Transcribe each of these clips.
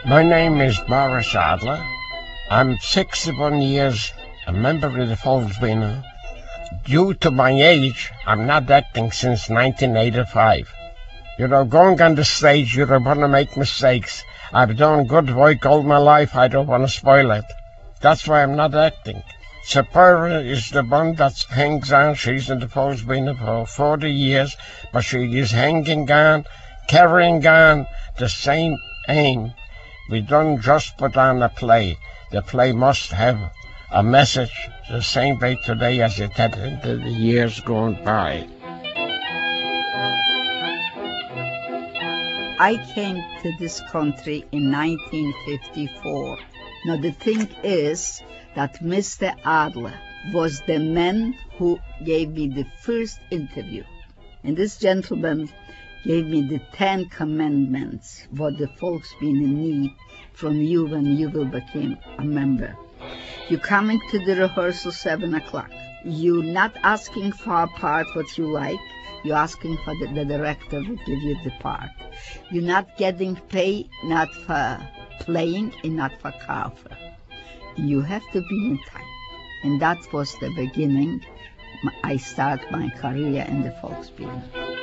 My name is Boris Adler. I'm 61 years, a member of the Volksbühne. Due to my age, I'm not acting since 1985. Going on the stage, you don't want to make mistakes. I've done good work all my life, I don't want to spoil it. That's why I'm not acting. Sephora is the one that hangs on. She's in the Volksbühne for 40 years, but she is hanging on, carrying on the same aim. We don't just put on a play. The play must have a message the same way today as it had in the years gone by. I came to this country in 1954. Now the thing is that Mr. Adler was the man who gave me the first interview. And this gentleman gave me the 10 commandments, what the Volksbühne need from you when you will become a member. You coming to the rehearsal 7 o'clock. You're not asking for a part what you like. You're asking for the director will give you the part. You're not getting paid, not for playing and not for cover. You have to be in time. And that was the beginning. I start my career in the Volksbühne.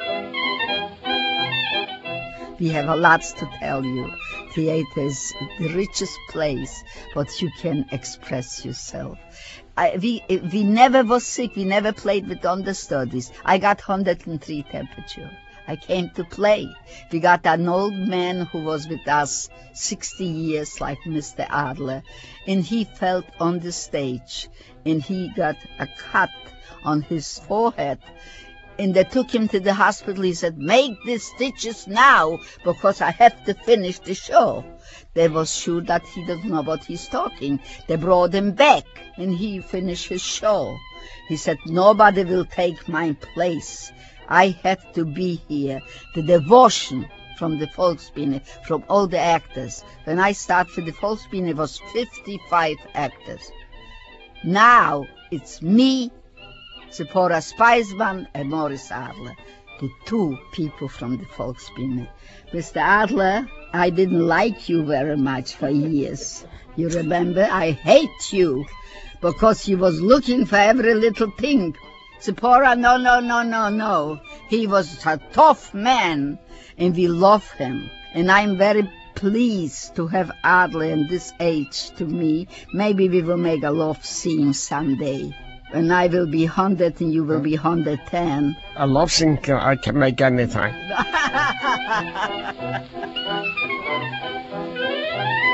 We have a lot to tell you. Theater is the richest place, but you can express yourself. We never was sick. We never played with understudies. I got 103 temperature. I came to play. We got an old man who was with us 60 years, like Mr. Adler, and he fell on the stage, and he got a cut on his forehead. And they took him to the hospital. He said, make the stitches now, because I have to finish the show. They was sure that he doesn't know what he's talking. They brought him back, and he finished his show. He said, nobody will take my place. I have to be here. The devotion from the Volksbühne, from all the actors. When I started the Volksbühne, it was 55 actors. Now it's me, Zipporah Speisman, and Morris Adler, the 2 people from the Volksbühne. Mr. Adler, I didn't like you very much for years. You remember? I hate you because you was looking for every little thing. Zipporah, no. He was a tough man, and we love him. And I'm very pleased to have Adler in this age to me. Maybe we will make a love scene someday. When I will be 100 and you will be 110. A love scene I can make anytime.